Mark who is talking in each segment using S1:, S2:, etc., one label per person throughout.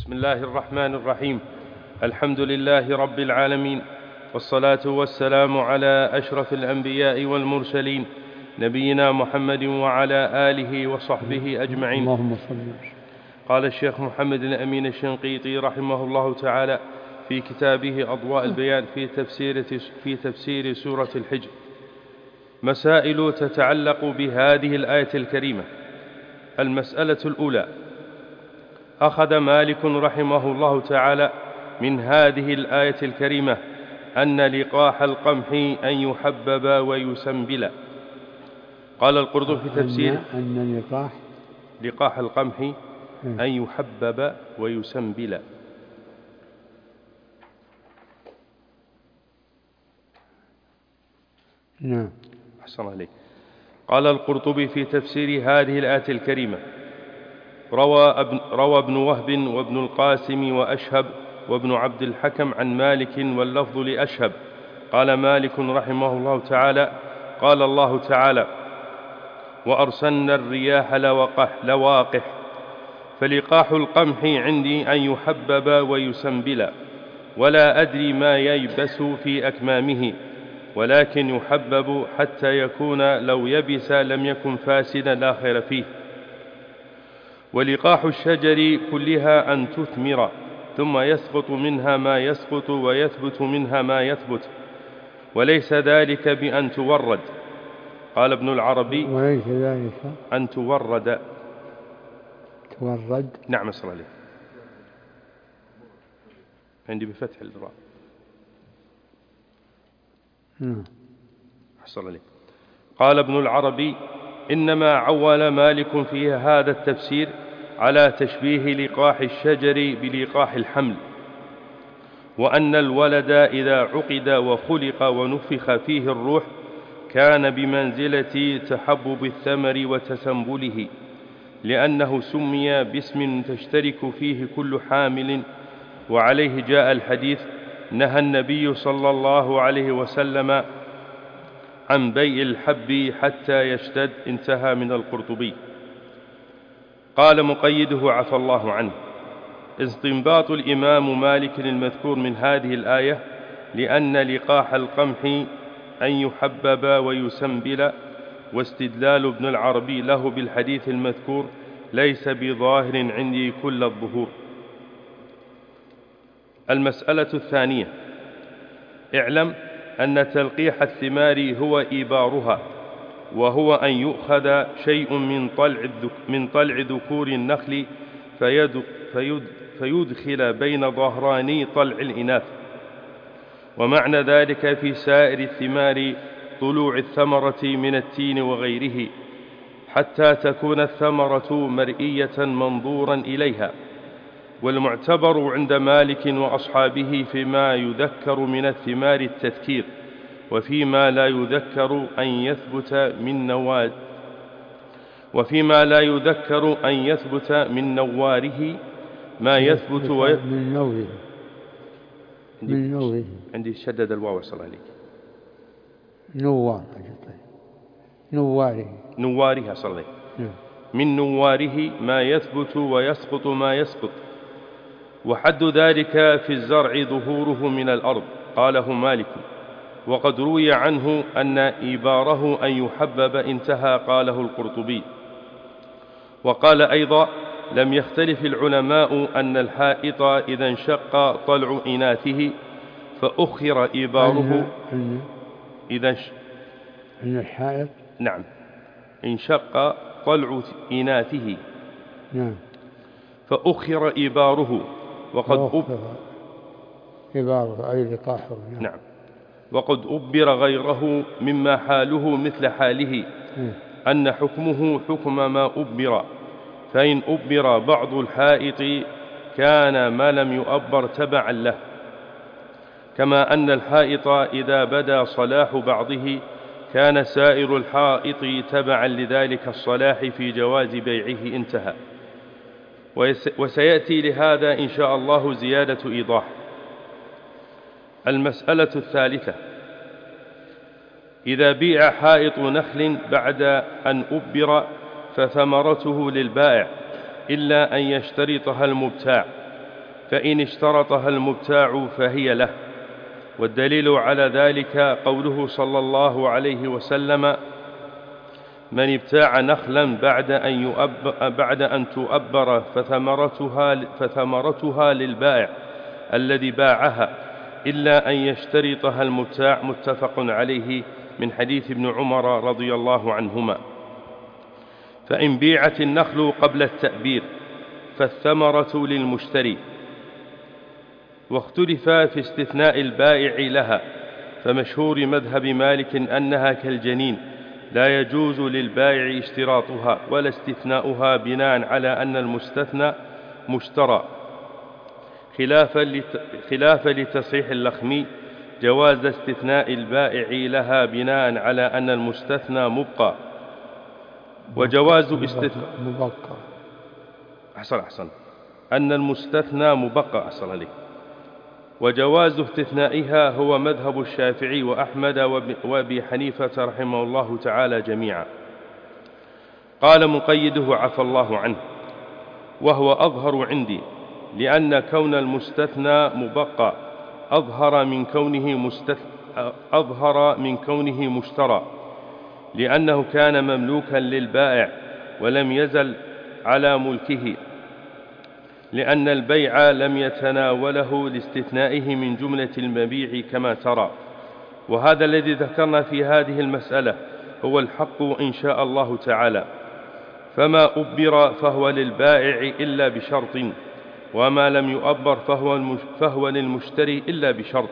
S1: بسم الله الرحمن الرحيم. الحمد لله رب العالمين، والصلاة والسلام على أشرف الأنبياء والمرسلين، نبينا محمد وعلى آله وصحبه أجمعين.
S2: اللهم صل وسلم.
S1: قال الشيخ محمد الأمين الشنقيطي رحمه الله تعالى في كتابه أضواء البيان في تفسير سورة الحجر: مسائل تتعلق بهذه الآية الكريمة. المسألة الأولى: أخذ مالك رحمه الله تعالى من هذه الآية الكريمة أن لقاح القمح أن يحبب ويسنبل. قال القرطبي في تفسير
S2: أن
S1: لقاح القمح أن يحبب ويسنبل.
S2: نعم.
S1: أحسن عليك. قال القرطبي في تفسير هذه الآية الكريمة: روى ابن وهب وابن القاسم وأشهب وابن عبد الحكم عن مالك، واللفظ لأشهب. قال مالك رحمه الله تعالى: قال الله تعالى: وأرسلنا الرياح لواقح. فلقاح القمح عندي أن يحبب ويسنبل، ولا أدري ما ييبس في أكمامه، ولكن يحبب حتى يكون لو يبس لم يكن فاسدا لا خير فيه. ولقاح الشجر كلها أن تثمر، ثم يسقط منها ما يسقط ويثبت منها ما يثبت، وليس ذلك بأن تورد. قال ابن العربي:
S2: وليس ذلك
S1: أن تورد.
S2: تورد.
S1: نعم أصل عليه، عندي بفتح الراء. أحسن عليه. قال ابن العربي: إنما عول مالك في هذا التفسير على تشبيه لقاح الشجر بلقاح الحمل، وأن الولد إذا عقد وخلق ونفخ فيه الروح كان بمنزلة تحبب الثمر وتسنبله، لأنه سمي باسم تشترك فيه كل حامل. وعليه جاء الحديث: نهى النبي صلى الله عليه وسلم عن بيع الحب حتى يشتد. انتهى من القرطبي. قال مقيده عفى الله عنه: استنباط الإمام مالك المذكور من هذه الآية لأن لقاح القمح أن يحبب ويسنبل، واستدلال ابن العربي له بالحديث المذكور ليس بظاهر عندي كل الظهور. المسألة الثانية: اعلم أن تلقيح الثمار هو إيبارها، وهو أن يؤخذ شيء من طلع ذكور النخل فيدخل بين ظهراني طلع الإناث. ومعنى ذلك في سائر الثمار طلوع الثمرة من التين وغيره، حتى تكون الثمرة مرئية منظورا إليها. والمعتبر عند مالك وأصحابه فيما يذكر من الثمار التذكير، وفيما لا يذكر أن يثبت من نواره ما يثبت
S2: من نوره.
S1: عندي شدد الواو صلى عليك. نوارها صلى عليك. من نواره ما يثبت ويسقط ما يسقط. وحد ذلك في الزرع ظهوره من الأرض. قاله مالك. وقد روي عنه أن إيباره أن يحبب. انتهى. قاله القرطبي. وقال أيضا: لم يختلف العلماء أن الحائط إذا انشق طلع إناثه فأخر إيباره.
S2: أن الحائط
S1: نعم انشق طلع إناثه فأخر إيباره.
S2: إباره أي لقاحه.
S1: نعم. وقد أبر غيره مما حاله مثل حاله، أن حكمه حكم ما أبر، فإن أبر بعض الحائط كان ما لم يؤبر تبعا له، كما أن الحائط إذا بدا صلاح بعضه كان سائر الحائط تبعا لذلك الصلاح في جواز بيعه. انتهى. وسيأتي لهذا إن شاء الله زيادة إيضاح. المسألة الثالثة: إذا بيع حائط نخل بعد أن أبر فثمرته للبائع إلا أن يشترطها المبتاع، فإن اشترطها المبتاع فهي له. والدليل على ذلك قوله صلى الله عليه وسلم: من ابتاع نخلا بعد أن تؤبر فثمرتها للبائع الذي باعها إلا أن يشترطها المبتاع، متفق عليه، من حديث ابن عمر رضي الله عنهما. فإن بيعت النخل قبل التأبير فالثمرة للمشتري. واختلف في استثناء البائع لها، فمشهور مذهب مالك أنها كالجنين لا يجوز للبائع اشتراطها ولا استثناؤها بناء على أن المستثنى مشترى، خلافا لتصحيح اللخمي جواز استثناء البائع لها بناء على أن المستثنى مبقى. وجواز
S2: مبقى
S1: أحسن أن المستثنى مبقى عليك. وجواز استثنائها هو مذهب الشافعي وأحمد وأبي حنيفة رحمه الله تعالى جميعا. قال مقيده عفى الله عنه: وهو أظهر عندي، لأن كون المستثنى مبقى أظهر من كونه مشترى، لأنه كان مملوكا للبائع ولم يزل على ملكه، لأن البيع لم يتناوله لاستثنائه من جملة المبيع كما ترى. وهذا الذي ذكرنا في هذه المسألة هو الحق إن شاء الله تعالى. فما أبر فهو للبائع إلا بشرط، وما لم يؤبر فهو للمشتري إلا بشرط،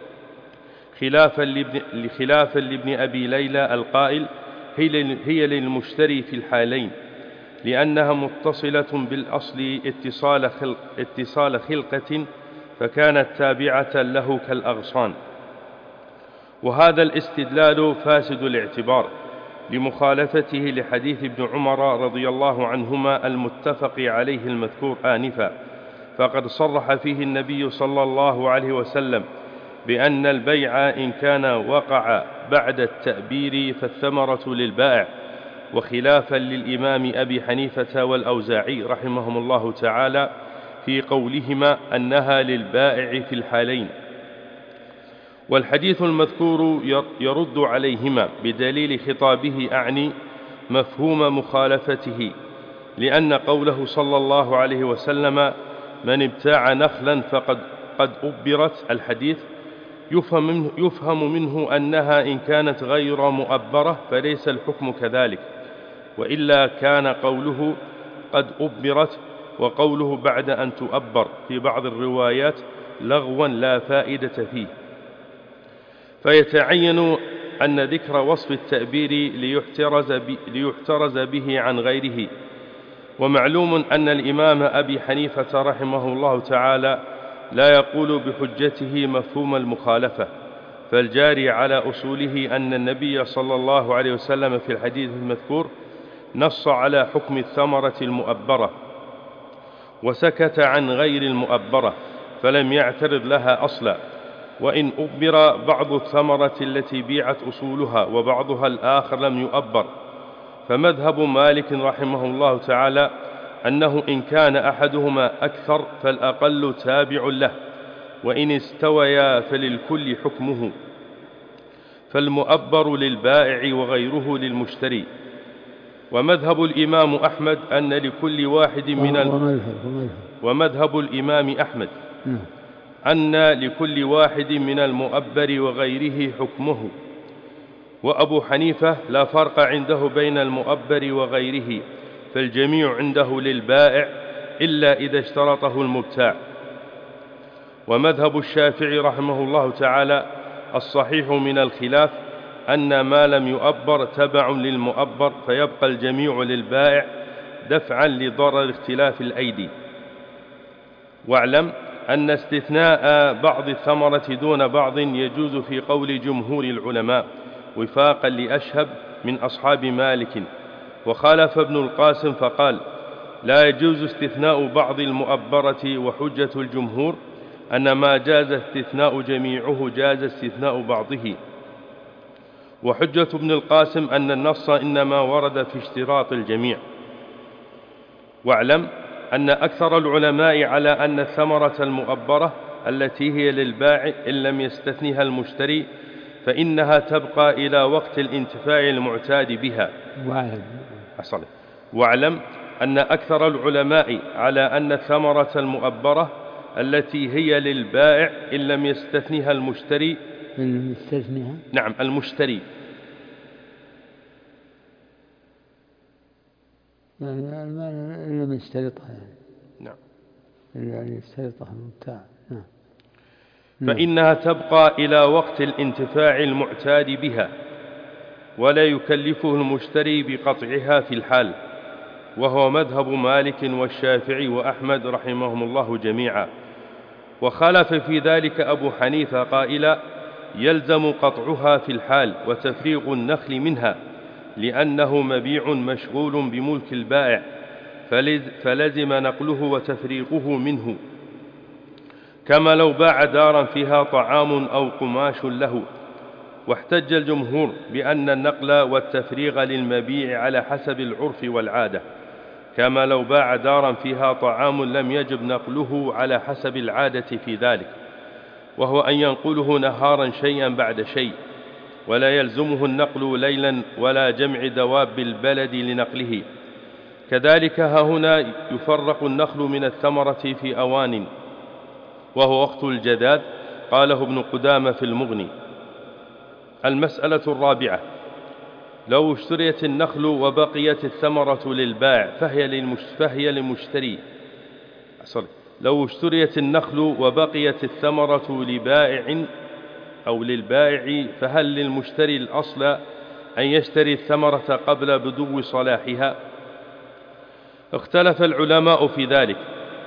S1: خلافا لابن أبي ليلى القائل: هي للمشتري في الحالين، لأنها متصلة بالأصل اتصال خلقة، فكانت تابعة له كالأغصان. وهذا الاستدلال فاسد الاعتبار لمخالفته لحديث ابن عمر رضي الله عنهما المتفق عليه المذكور آنفا، فقد صرح فيه النبي صلى الله عليه وسلم بأن البيع إن كان وقع بعد التأبير فالثمرة للبائع، وخلافا للإمام أبي حنيفة والأوزاعي رحمهم الله تعالى في قولهما أنها للبائع في الحالين. والحديث المذكور يرد عليهما بدليل خطابه، أعني مفهوم مخالفته، لأن قوله صلى الله عليه وسلم: من ابتاع نخلا فقد أبرت، الحديث يفهم منه أنها إن كانت غير مؤبرة فليس الحكم كذلك، وإلا كان قوله قد أبرت وقوله بعد أن تؤبر في بعض الروايات لغوا لا فائدة فيه. فيتعين أن ذكر وصف التأبير ليحترز به عن غيره. ومعلوم أن الإمام أبي حنيفة رحمه الله تعالى لا يقول بحجته مفهوم المخالفة، فالجاري على أصوله أن النبي صلى الله عليه وسلم في الحديث المذكور نص على حكم الثمرة المؤبرة وسكت عن غير المؤبرة، فلم يعترض لها أصلا. وإن أبر بعض الثمرة التي بيعت أصولها وبعضها الآخر لم يؤبر، فمذهب مالك رحمه الله تعالى أنه إن كان أحدهما أكثر فالأقل تابع له، وإن استويا فللكل حكمه، فالمؤبر للبائع وغيره للمشتري. ومذهب الإمام أحمد أن لكل واحد ومذهب الإمام أحمد أن لكل واحد من المؤبر وغيره حكمه. وأبو حنيفة لا فرق عنده بين المؤبر وغيره، فالجميع عنده للبائع إلا إذا اشترطه المبتاع. ومذهب الشافعي رحمه الله تعالى الصحيح من الخلاف أن ما لم يؤبر تبع للمؤبر، فيبقى الجميع للبائع دفعا لضرر اختلاف الأيدي. واعلم أن استثناء بعض الثمرة دون بعض يجوز في قول جمهور العلماء وفاقا لأشهب من أصحاب مالك. وخالف ابن القاسم فقال: لا يجوز استثناء بعض المؤبرة، وحجة الجمهور أن ما جاز استثناء جميعه جاز استثناء بعضه. وحجة ابن القاسم أن النص إنما ورد في اشتراط الجميع. واعلم أن أكثر العلماء على أن الثمرة المؤبرة التي هي للبائع إن لم يستثنها المشتري فإنها تبقى إلى وقت الانتفاع المعتاد بها. واعلم أن أكثر العلماء على أن الثمرة المؤبرة التي هي للبائع إن لم يستثنها المشتري. نعم المشتري،
S2: يعني إن لم يشترطها،
S1: نعم،
S2: يعني يشترطها المبتاع. نعم.
S1: فإنها تبقى إلى وقت الانتفاع المعتاد بها، ولا يكلفه المشتري بقطعها في الحال، وهو مذهب مالك والشافعي وأحمد رحمهم الله جميعا. وخالف في ذلك أبو حنيفة قائلا: يلزم قطعها في الحال وتفريغ النخل منها، لأنه مبيع مشغول بملك البائع، فلزم نقله وتفريغه منه، كما لو باع دارا فيها طعام أو قماش له. واحتج الجمهور بأن النقل والتفريغ للمبيع على حسب العرف والعادة، كما لو باع دارا فيها طعام لم يجب نقله على حسب العادة في ذلك، وهو أن ينقله نهارا شيئا بعد شيء، ولا يلزمه النقل ليلا ولا جمع دواب البلد لنقله. كذلك ها هنا يفرق النخل من الثمرة في أوان، وهو وقت الجذاذ، قاله ابن قدامة في المغني. المسألة الرابعة: لو اشتريت النخل وبقيت الثمرة للبائع فهي للمشتري. لو اشتريت النخل وبقيت الثمرة لبائع أو للبائع فهل للمشتري الأصل أن يشتري الثمرة قبل بدو صلاحها؟ اختلف العلماء في ذلك،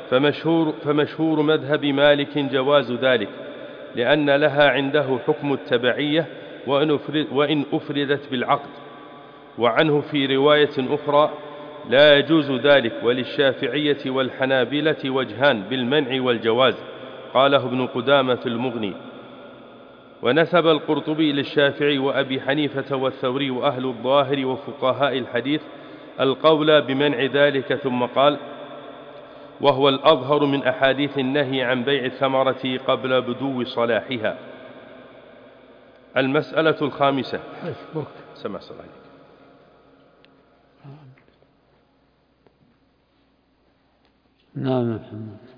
S1: فمشهور مذهب مالك جواز ذلك، لأن لها عنده حكم التبعية وإن أفردت بالعقد. وعنه في رواية أخرى: لا يجوز ذلك. وللشافعية والحنابلة وجهان بالمنع والجواز، قاله ابن قدامة في المغني. ونسب القرطبي للشافعي وأبي حنيفة والثوري وأهل الظاهر وفقهاء الحديث القول بمنع ذلك، ثم قال: وهو الأظهر من أحاديث النهي عن بيع الثمرة قبل بدو صلاحها. المسألة الخامسة.
S2: حسبك.
S1: سمع صلى عليك.
S2: نعم محمد.